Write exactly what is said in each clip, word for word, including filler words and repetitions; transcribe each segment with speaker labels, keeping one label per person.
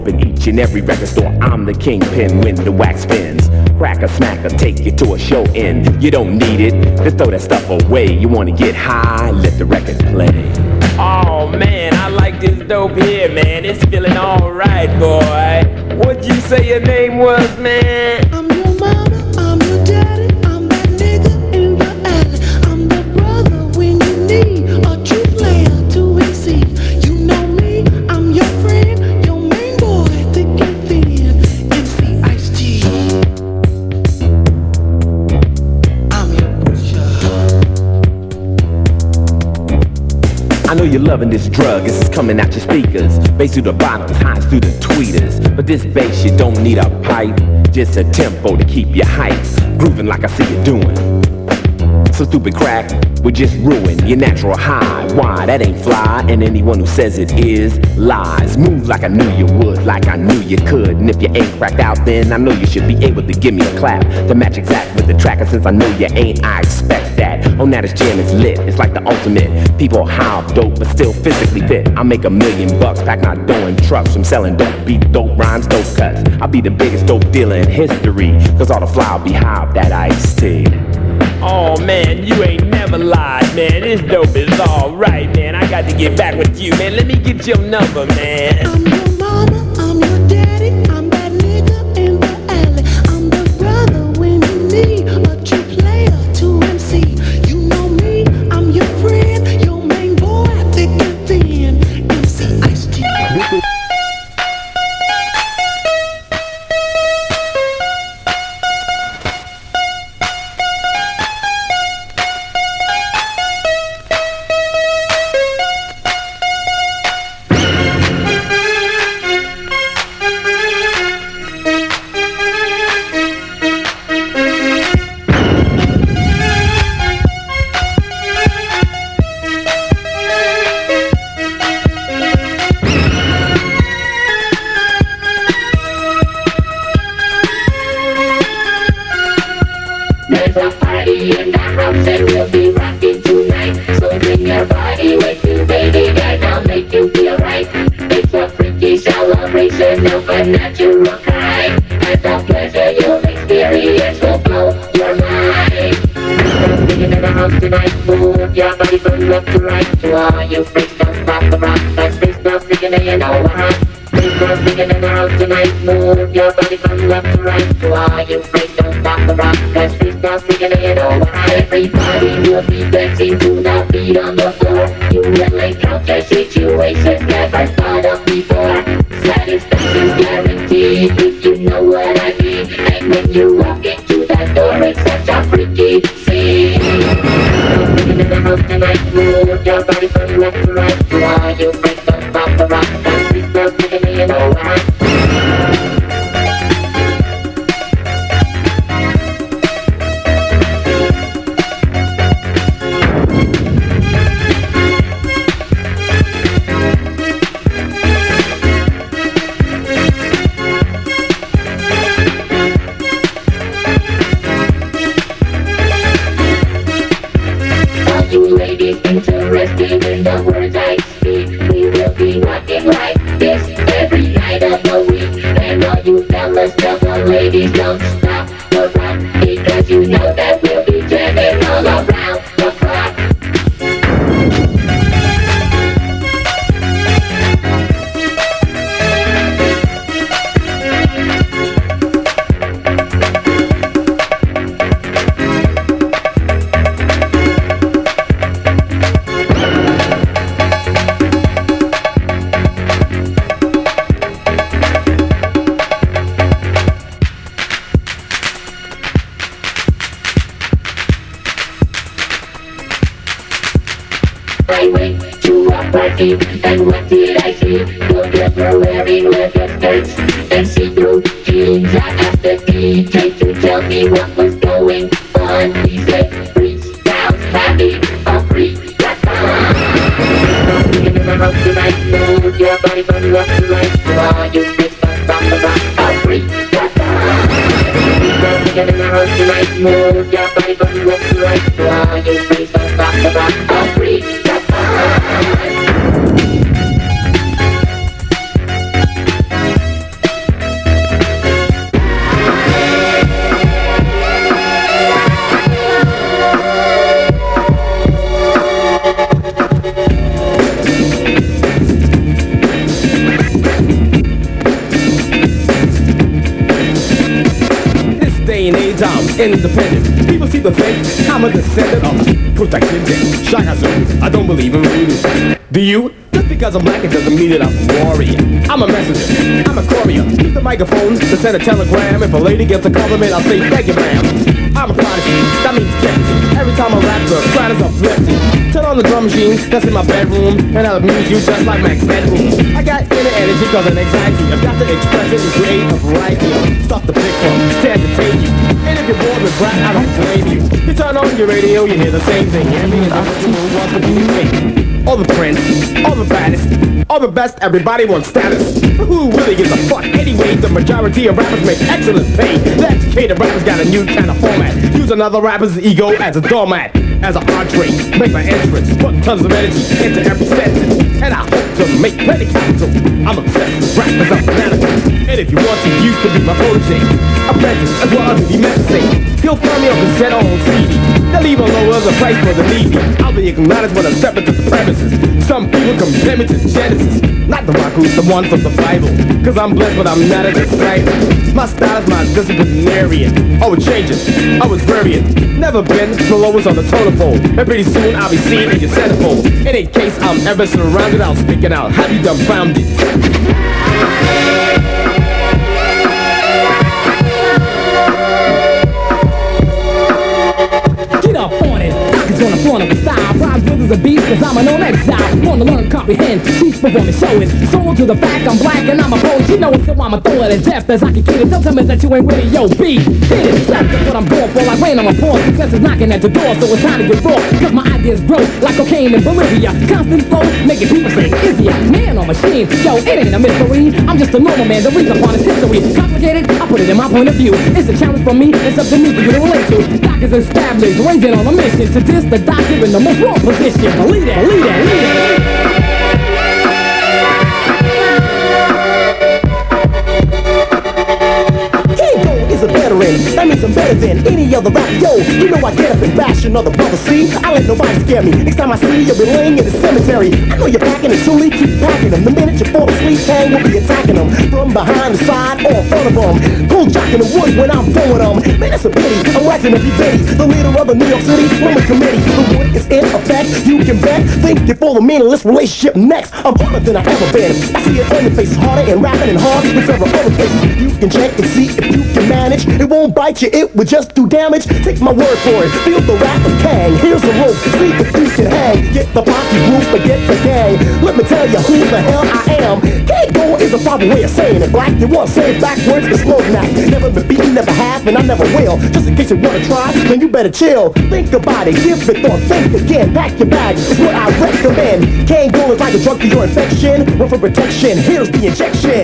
Speaker 1: In each and every record store, I'm the kingpin when the wax spins. Crack a smack or take you to a show end. You don't need it, just throw that stuff away. You wanna get high, let the record play.
Speaker 2: Oh man, I like this dope here, man. It's feeling alright, boy. What'd you say your name was, man?
Speaker 3: I'm your mama, I'm your daddy, I'm that nigga in your alley. I'm the brother when you need a true player to exceed. You know me, I'm your friend, your main boy, thick and thin. M C Ice-T. I'm your pusher.
Speaker 1: I know you're loving this drug, this is coming out your speakers. Bass through the bottles, highs through the tweeters. But this bass, you don't need a pipe, just a tempo to keep you hyped. Grooving like I see you doing. So stupid crack would just ruin your natural high. Why, that ain't fly, and anyone who says it is lies. Move like I knew you would, like I knew you could. And if you ain't cracked out, then I know you should be able to give me a clap to match exact with the track. And since I know you ain't, I expect that. Oh, now this jam is lit, it's like the ultimate. People high off dope, but still physically fit. I make a million bucks, pack my dough in trucks from selling dope, beat dope rhymes, dope cuts. I'll be the biggest dope dealer in history, cause all the fly will be high off that Ice-T.
Speaker 2: Oh man, you ain't never lied, man. This dope is alright, man. I got to get back with you, man. Let me get your number, man.
Speaker 3: I'm your mama, I'm your daddy, I'm that nigga in the alley. I'm the brother when you need a true player to M C. You know me, I'm your friend, your main boy, thick and thin. M C Ice-T.
Speaker 4: There's a party in the house and we'll be rocking tonight. So bring your body with you, baby, and I'll make you feel right. It's a freaky celebration of a natural kind, and the pleasure you'll experience will blow your mind. Singing in the house tonight, move your body from left to right. To all you freaks, don't stop the rock. That's freaks, no freaking, and you know what? Freaks, no freaking in the house tonight, move your body from left to right. To all you freaks, don't stop the rock. That's freaks, no freaking, and you know what? Everybody will be dancing to the beat on the floor. You will encounter situations never thought of before. Satisfaction's guaranteed, if you know what I mean. And when you walk into that door, it's such a freaky scene. Singing in the house tonight, move your body from left to right. To all you freaks, don't stop the rock. That's freaks, no freaking, and you know what? Interested in the words I speak, we will be rocking like this every night of the week. And all you fellas, tell the ladies, don't stop the rock, because you know that we'll be jamming all around the clock. I went to a party, and what did I see? The girls were wearing leather skirts and see-through jeans. I asked the D J to tell me what was going on. He said, freestyle's happy, a freak, that's on. Singing in the house tonight, move your body from left to right. To all you freaks, don't stop the rock, a freak, that's on. Singing in the house tonight, move your body from left to right. To all you freaks, don't stop the rock, a freak, that's on.
Speaker 2: independent. People seem to think I'm a descendant of protection day. Shaka Zulu, I don't believe in voodoo. Do you? Just because I'm black, it doesn't mean that I'm a warrior. I'm a messenger, I'm a courier. Use the microphone to send a telegram. If a lady gets a compliment, I'll say thank you, ma'am. I'm a prodigy, that means gifted. Every time I rap, the crowd is uplifted. Turn on the drum machine, that's in my bedroom, and I'll amuse you just like Max Headroom. I got inner energy cause of anxiety. I've got to express it and create a variety. Stuff to pick from, to entertain you. And if you're bored with rap, I don't blame you. You turn on your radio, you hear the same thing. Hear me and the wants to communicate. All the prince, all the baddest, all the best, everybody wants status. But who really gives a fuck? Anyway, the majority of rappers make excellent pay. The educated rappers got a new kind of format. Use another rapper's ego as a doormat. As an entree, make my entrance. Put tons of energy into every sentence. And I hope to make plenty capital. I'm obsessed with rap cause I'm fanatical. And if you want to, you could be my protege. Apprentice, that's what I'll be meant to say. He'll find me on cassette or on C D. They'll even lower the price for the needy. I'll be acknowledged when I step into the premises. Some people compare me to Genesis. Not the rock who's the one from the Bible. Cause I'm blessed but I'm not a disciple. My style is my disciplinarian. Oh, it changes, I was varying. Never been the lowest on the totem pole. And pretty soon I'll be seen in your centerfold. And in case I'm ever surrounded, I'll speak it out. Have you dumbfounded?
Speaker 5: Get up on it, Doc is gonna flaunt up the style. Rhymes with is a beast cause I'm an own exile. Wanna learn, comprehend, teach, perform and show it. Sold to the fact I'm black and I'm a poet. You know it, so I'ma throw it as deaf as I can get it. Don't tell me that you ain't with it, yo, B. Hit it, slap, that's what I'm going for. Like rain on my paws, success is knocking at the door. So it's time to get raw, cause my ideas grow like cocaine in Bolivia. Constant flow, making people say, is he a man or machine? Yo, it ain't a mystery, I'm just a normal man. The reason upon his history, complicated, I put it in my point of view. It's a challenge for me, it's something new for you to relate to. Doc is established, raising on a mission to diss the doctor in the most wrong position. Believe it, believe it, believe it. A veteran, that means I'm better than any other rapper. Yo, you know I get up and bash another brother. See, I let nobody scare me. Next time I see you, you'll be laying in the cemetery. I know you're packing and truly keep packing them. The minute you fall asleep, Kang will be attacking them from behind, the side, or in front of them. Cool jock in the wood when I'm throwing them. Man, that's a pity. I'm waxing every bitty. The leader of the New York City Women Committee. The wood is in effect. You can bet. Think before the meaningless relationship next. I'm harder than I ever been. I see it on your face, harder and rapping and hard in several other places. You can check and see if you can manage. It won't bite you, it will just do damage. Take my word for it, feel the wrath of Kang. Here's a rope, see if you can hang. Get the posse group or get the gang. Let me tell you who the hell I am. K-Go is a proper way of saying it. Black, you want to say it backwards, it's slow now. Never been beaten, never have, and I never will. Just in case you wanna try, then you better chill. Think about it, give it thought, think again. Pack your bags, it's what I recommend. K-Go is like a drug for your infection. Run for protection, here's the injection.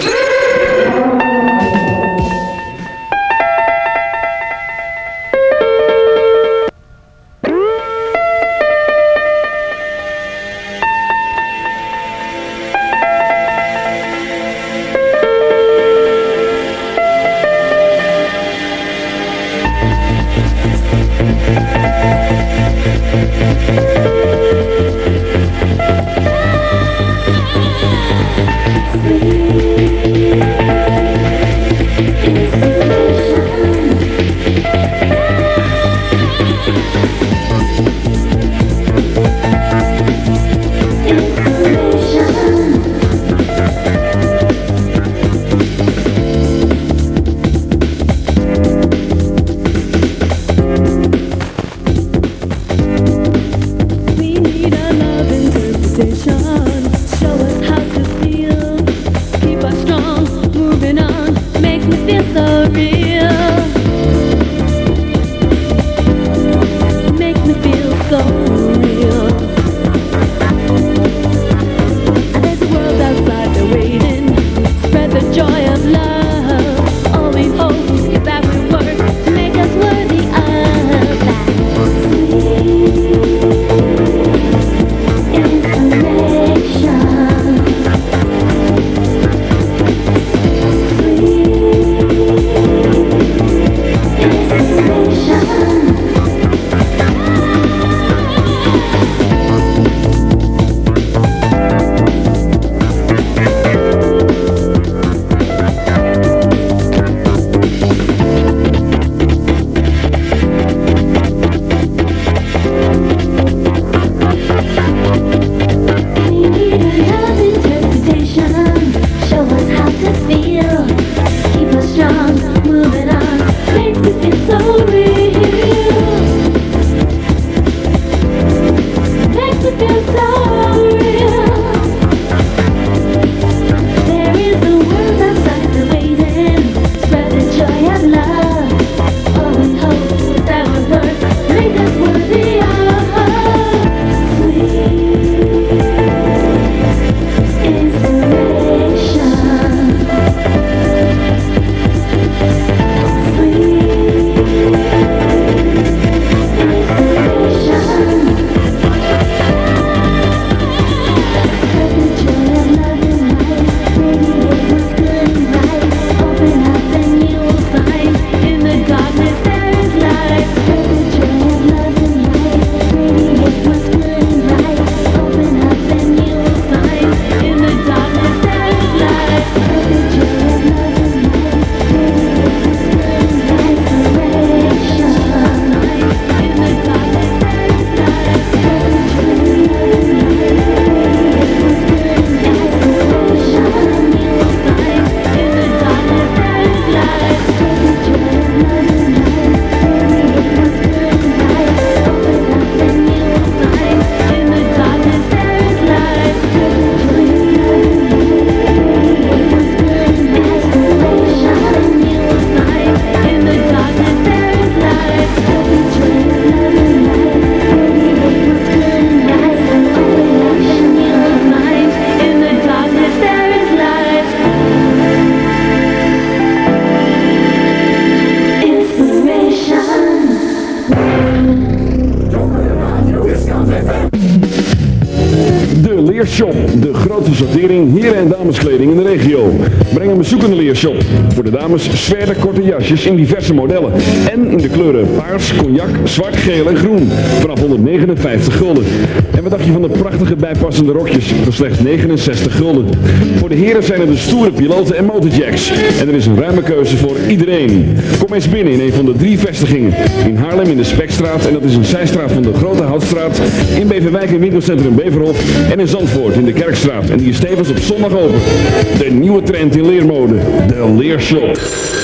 Speaker 6: Leershop, de grootste sortering heren- en dameskleding in de regio. Breng een bezoek aan de Leershop. Voor de dames zware korte jasjes in diverse modellen. En in de kleuren paars, cognac, zwart, geel en groen. Vanaf honderdnegenenvijftig gulden. En wat dacht je van de prachtige bijpassende rokjes voor slechts negenenzestig gulden. Voor de heren zijn er de stoere piloten en motorjacks. En er is een ruime keuze voor iedereen. Kom eens binnen in een van de drie vestigingen. In Haarlem in de Spekstraat, en dat is een zijstraat van de Grote Houtstraat. In Beverwijk in winkelcentrum Beverhof. En in Zandvoort in de Kerkstraat. En die is tevens op zondag open. De nieuwe trend in leermode. De Leershop.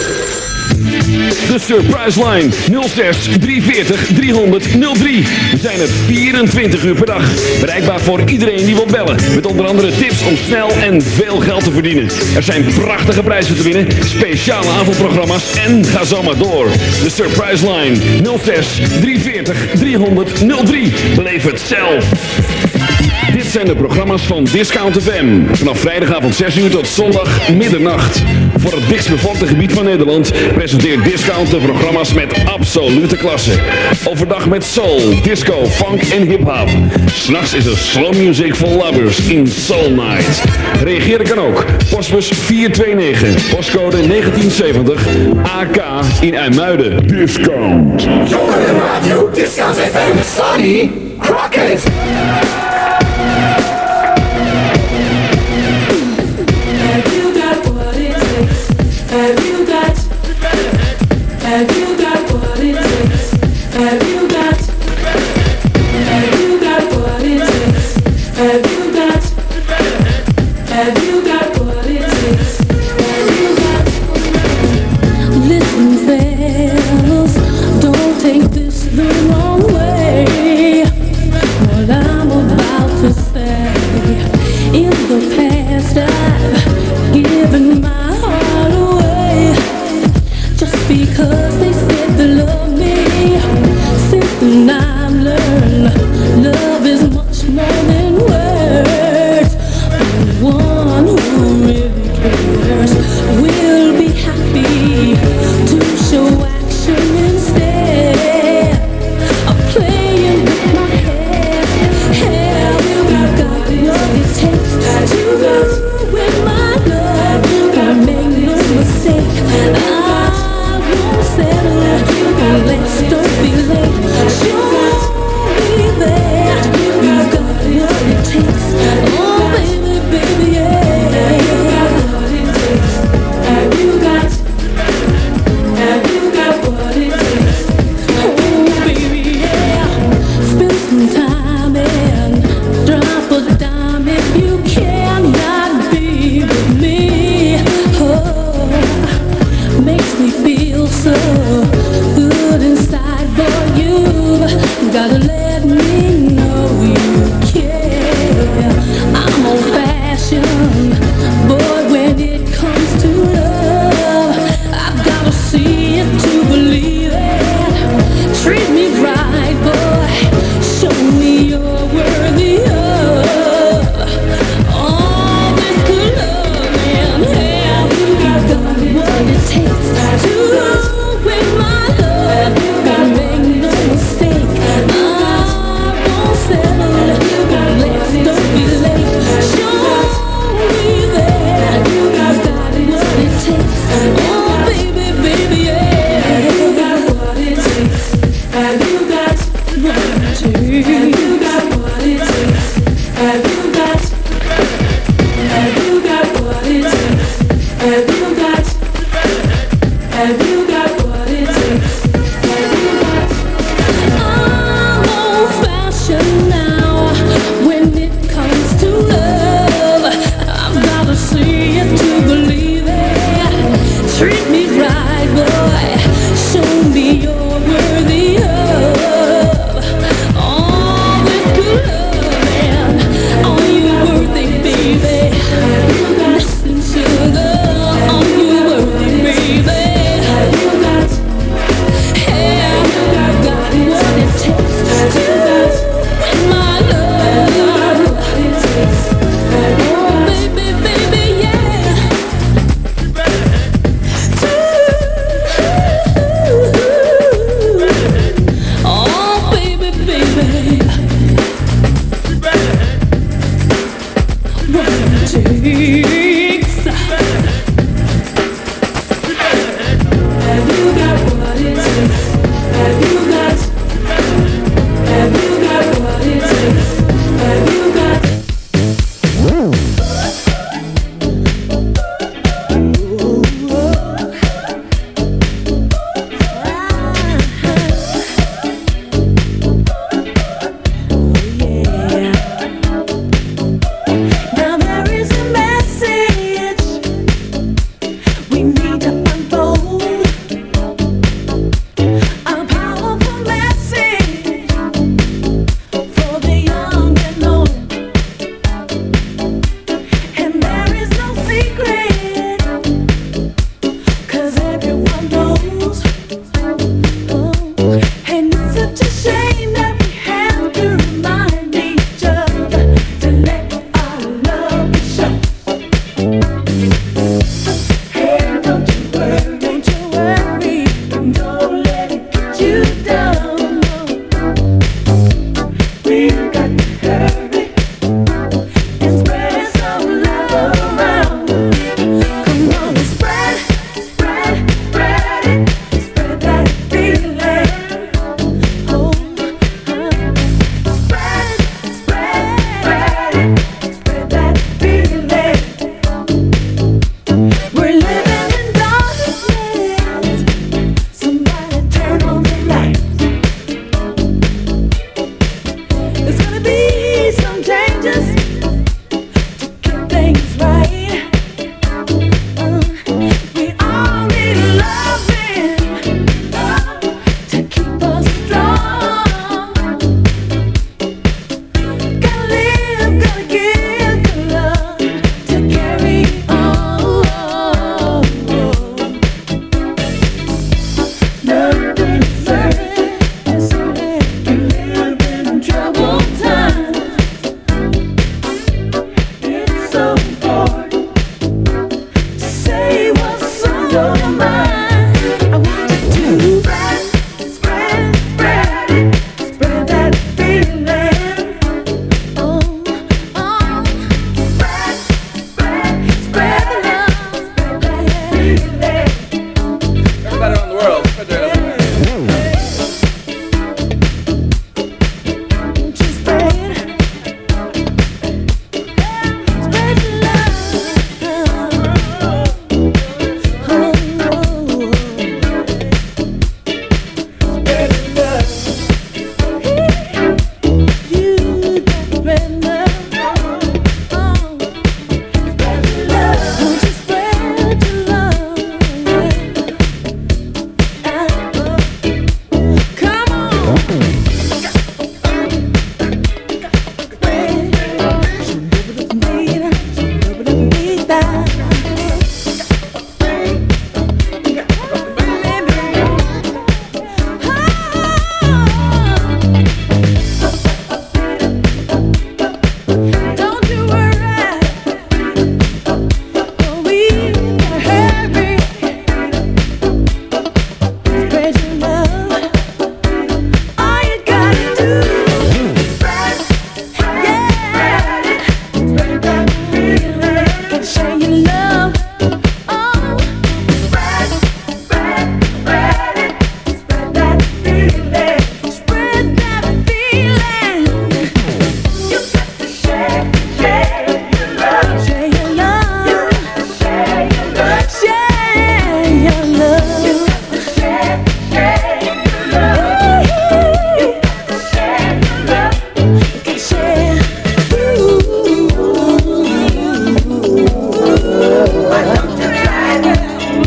Speaker 6: De Surprise Line nul zes drieënveertig driehonderd nul drie. We zijn er vierentwintig uur per dag. Bereikbaar voor iedereen die wil bellen. Met onder andere tips om snel en veel geld te verdienen. Er zijn prachtige prijzen te winnen, speciale avondprogramma's en ga zo maar door. De Surprise Line nul zes drieënveertig driehonderd nul drie. Beleef het zelf. Dit zijn de programma's van Discount F M. Vanaf vrijdagavond zes uur tot zondag middernacht. Voor het dichtstbevolkte gebied van Nederland presenteert Discount de programma's met absolute klasse. Overdag met soul, disco, funk en hip-hop. S'nachts is er slow music for lovers in Soul Night. Reageren kan ook. Postbus vier twee negen, postcode negentien zeventig, A K in IJmuiden. Discount.
Speaker 7: Jongeren Radio Discount F M. Sonny Crockett.
Speaker 3: Have you got, have you got what it takes? Have you got, have you got what it takes? Have you got, have you got what it takes? Have you got? Listen, fellas, don't take this the wrong way. What I'm about to say, in the past I've given my heart away. Just because they say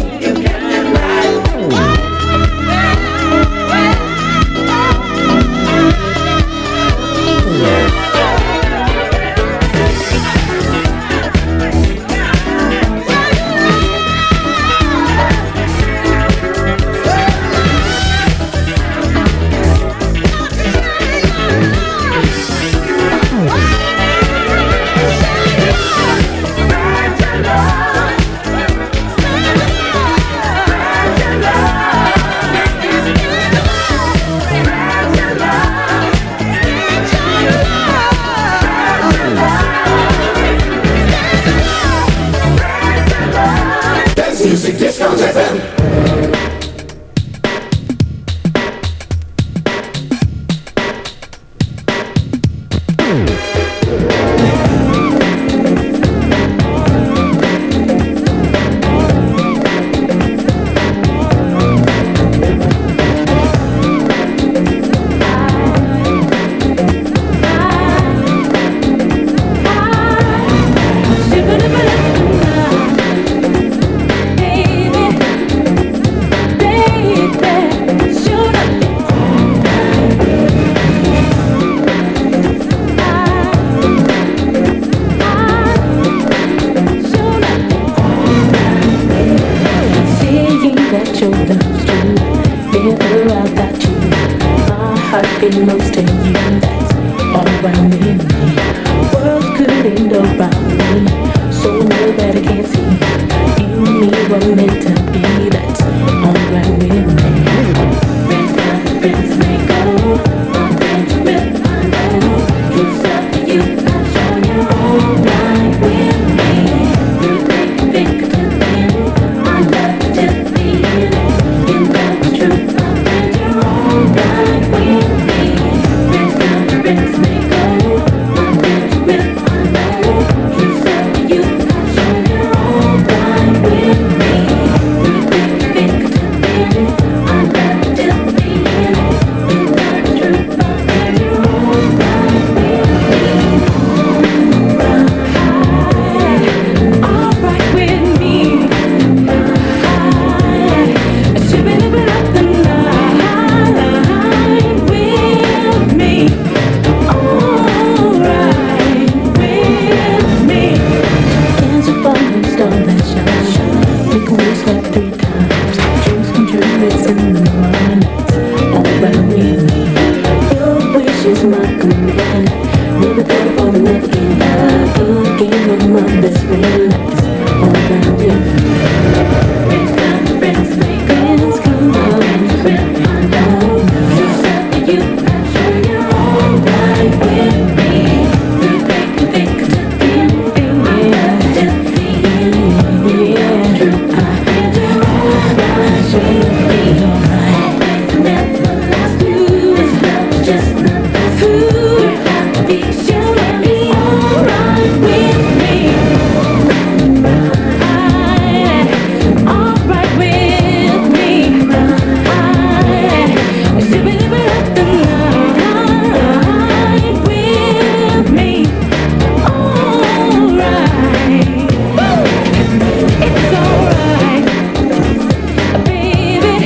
Speaker 8: Baby,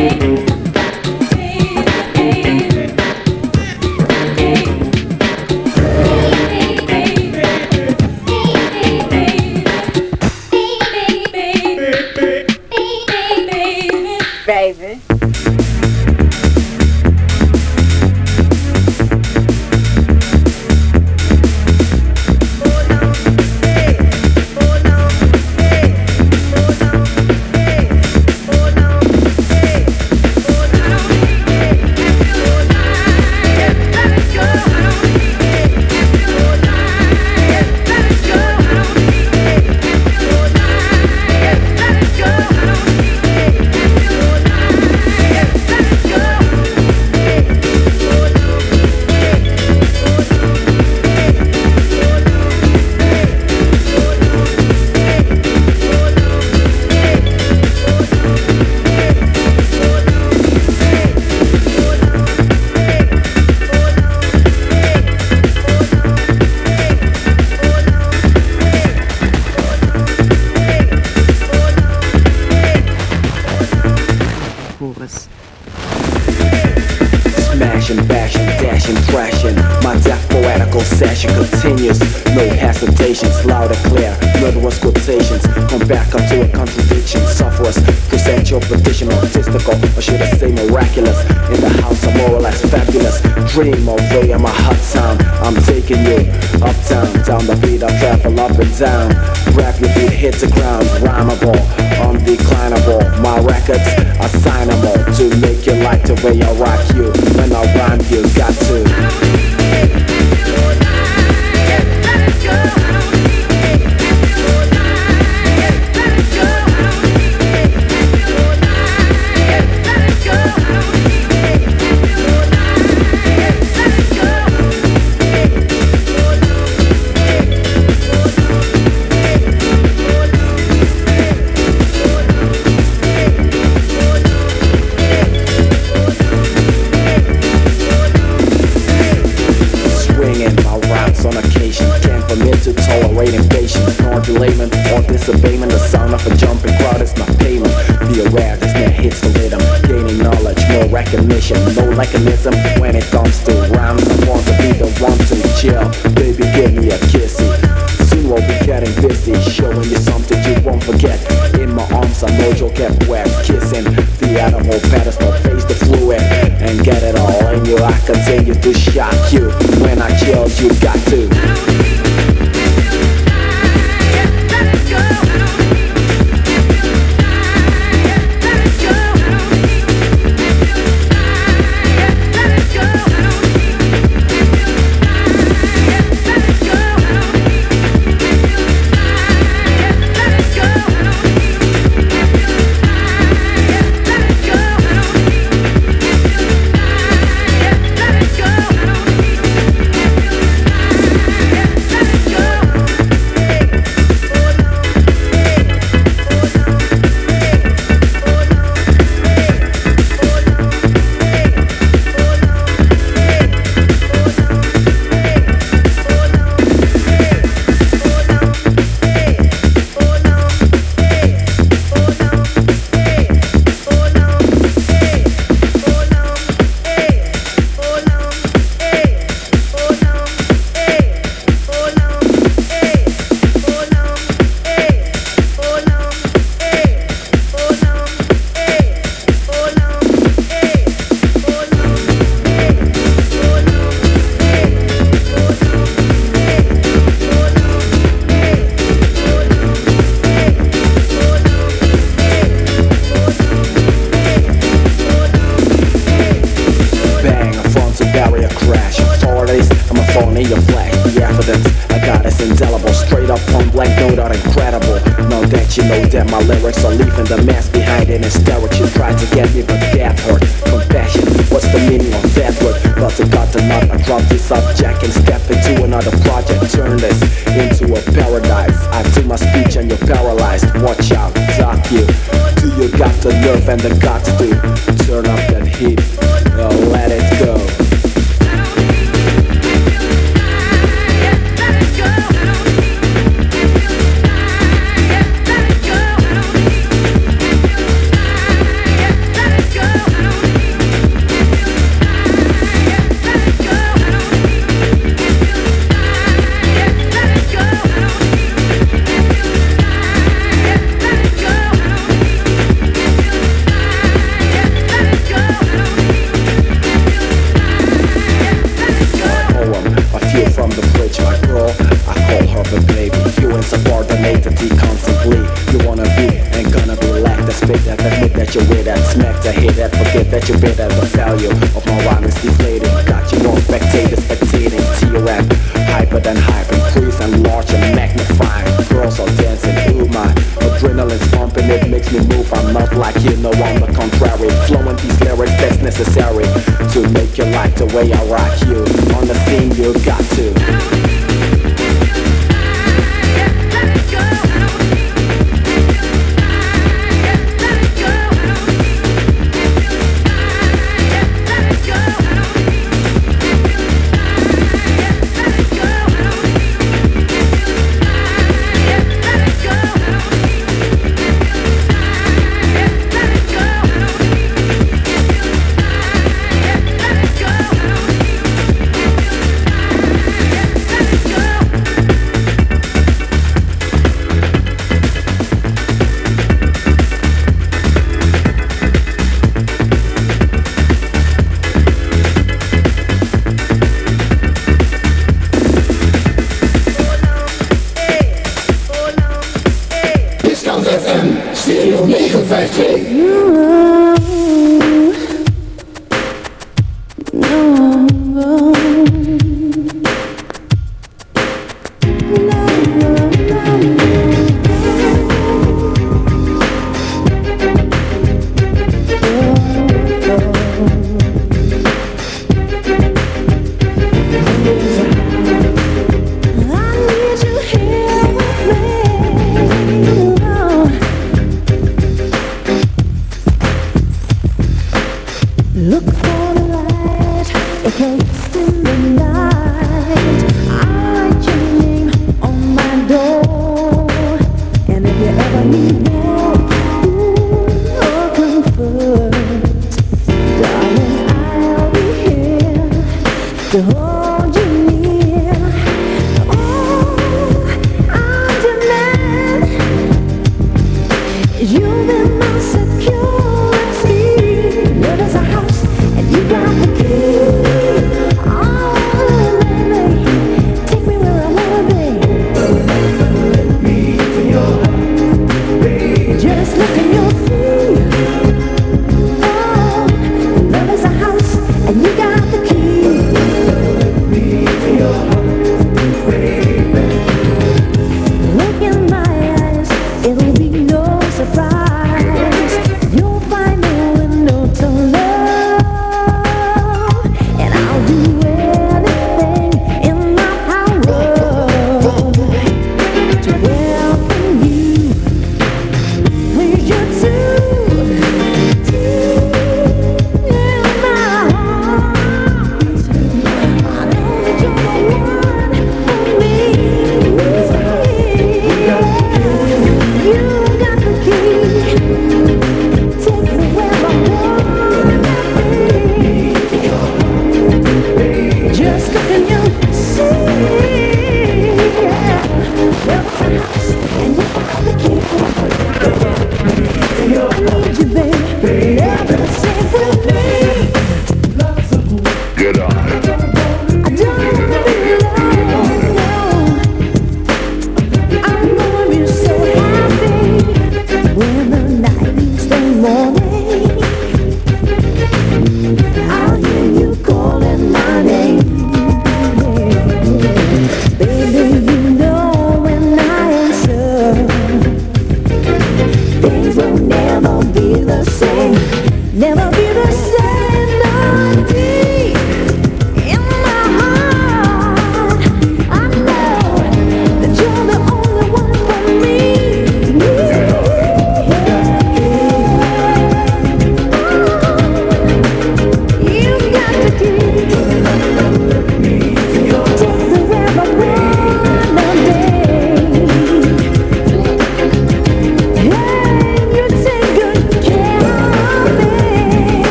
Speaker 1: Smashing, bashing, dashing, thrashing. My death poetical session continues. No hesitations, loud and clear. Murderous quotations come back onto a contradiction. Sufferers present your petition, artistical, or should I say miraculous. In the house I'm more or less fabulous. Dream of way in my hot sound. I'm taking you uptown, down the beat I travel up and down. Grab your feet, hit the ground, rhymable, undeclinable. My records, I sign them all to make you like the way I rock you. When I rhyme, you got to. To tolerate impatience, nor delayment or disobeyment. The sound of a jumping crowd is my payment. Be aware this net hits the rhythm. Gaining knowledge, more recognition, no mechanism when it comes to rhymes. I want to be the one to chill. Baby, give me a kissy. Soon we'll be getting busy, showing you something you won't forget. In my arms, I know you'll get wet. Kissing the animal pedestal, face the fluid and get it all in you. I continue to shock you. When I chill, you got to. You know that my lyrics are leaving the mass behind in hysterics. You tried to get me but that hurt. Compassion, what's the meaning of that word? But I got the nut, I dropped this subject and step into another project. Turn this into a paradise. I do my speech and you're paralyzed. Watch out, dock you. Do you got the nerve and the guts to turn up that heat? Now let it go.
Speaker 3: Go.
Speaker 8: smack to hit that, forget that you bit at the failure of my rhyme is deflated. Got you all spectators spectating to your rap, hyper than hype, increasing large and magnifying. Girls are dancing through my adrenaline's pumping, it makes me move. I'm not like you, no, on the contrary. Flowing these lyrics that's necessary to make you like the way I rock you. On the scene you got to.
Speaker 3: Take me where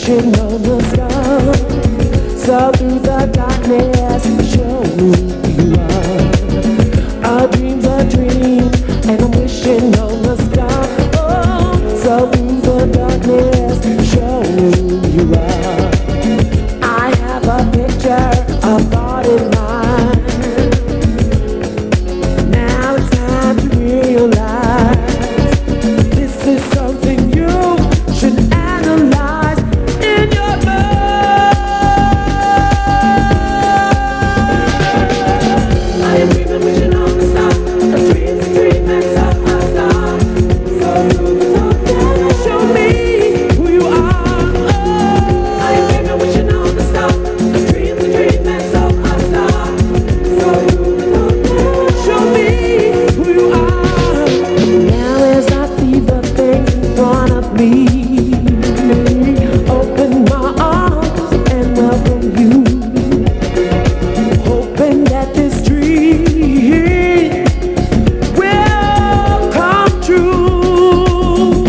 Speaker 5: wishing on the star. So through the darkness, show me who you are. A dream's a dream, and I'm wishing on the star. Oh, so through the darkness, show me who you are. I have a picture, a thought in mind. Now it's time to realize this is something you should analyze in your mind. I am dreaming, wishing on the star. A dream's a dream, that's how I start. So through the darkness, show me who you are. Oh, I am dreaming, wishing on the star. A dream's a dream, that's how I start. So through the darkness, show me who you are. Now as I see the things in front of me, open my arms and welcome you, hoping that this dream will come true.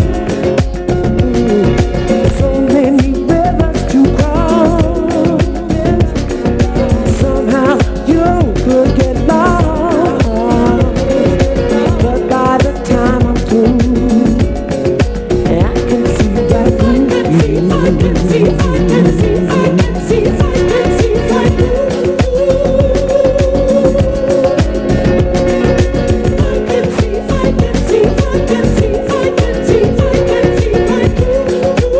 Speaker 5: So many rivers to cross, somehow you could get lost, but by the time I'm through, I can see right through you. I can see, I can see, I can see, I can see right through. I can see, I can see, I can see, I can see, I can see right through.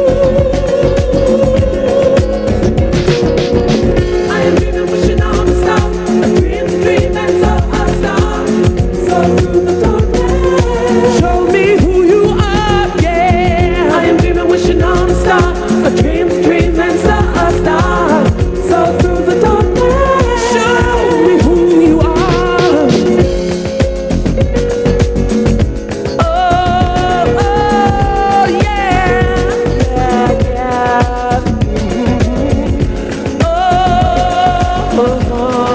Speaker 5: I am dreaming, wishing on a star. A dream's a dream, that's how I start. So through the darkness, show me who you are, yeah. I am dreaming, wishing on a star. A dream's a dream, that's how I start. So through the darkness, show me who you are. Oh, oh, yeah, yeah, yeah. Oh, oh, oh.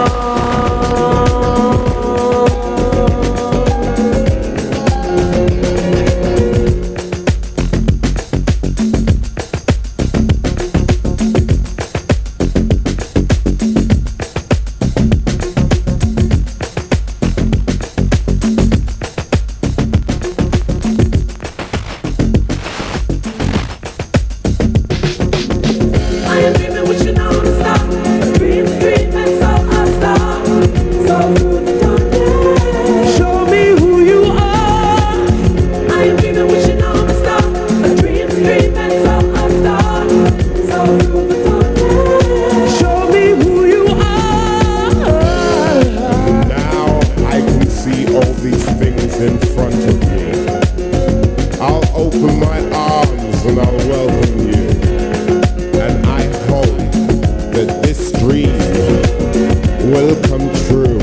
Speaker 5: I am dreaming, wishing on a star. A dream's a dream, that's how I start. So through the darkness, show me who you are. I am dreaming, wishing on a star. A dream's a dream, that's how I start. So through the darkness, show me who you are.
Speaker 9: Now I can see all these things in front of me. I'll open my arms and I'll welcome you. And I hope that this dream will come true.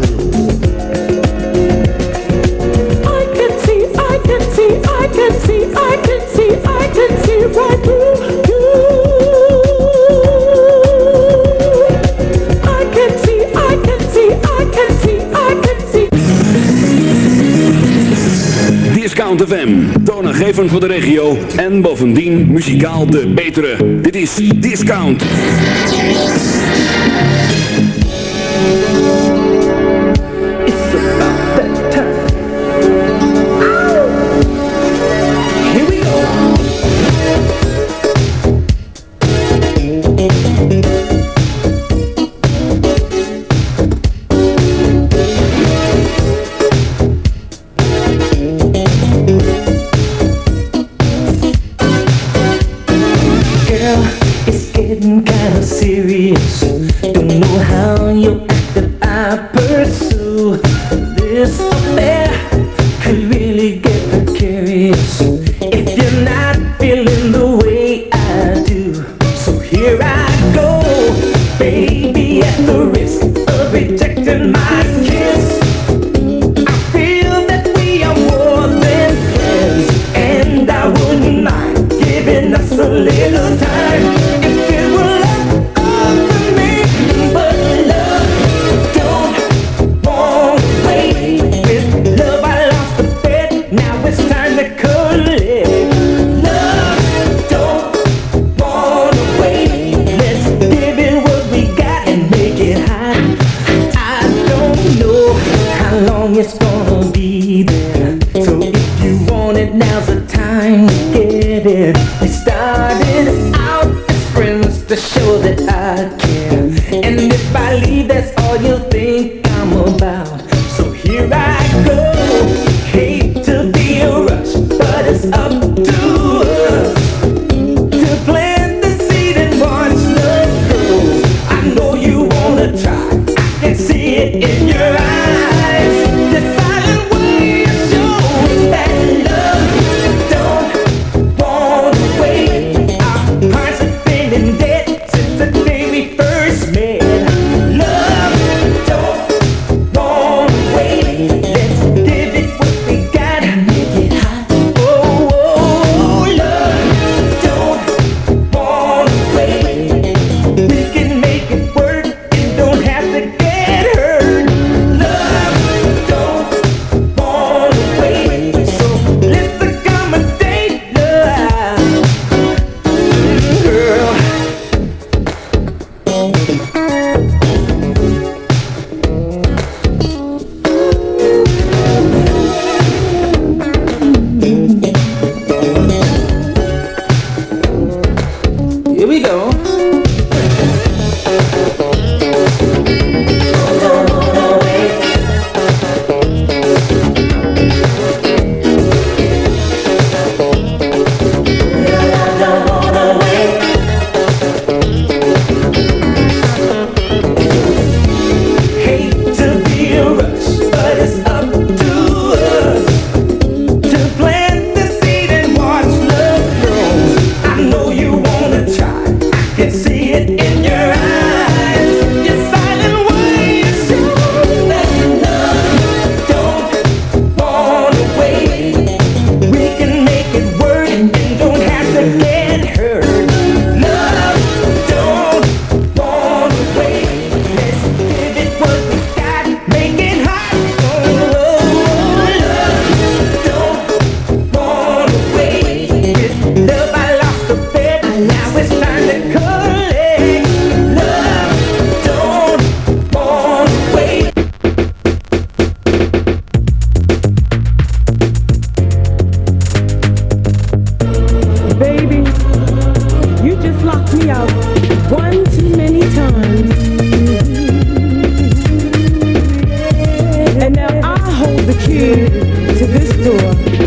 Speaker 5: I can see, I can see, I can see, I can see, I can see right through you. I can see, I can see, I can see, I can see.
Speaker 6: Discount F M, toonaangevend voor de regio en bovendien muzikaal de betere. Dit is Discount.
Speaker 5: It's about that time. Here we go. Girl, it's getting kinda serious. Don't know how you act if I pursue this affair. Could really get precarious if you're not feeling the way I do. So here I go, baby, at the risk of rejecting my kiss. I feel that we are more than friends, and I wouldn't mind giving us a little time. If it were love up to me, but love don't want to wait. With love I lost the bet, now it's time to collect. Love don't want to
Speaker 10: it's time to collect. Love don't want to wait.
Speaker 11: Baby, you just locked me out one too many times. And now I hold the key to this door.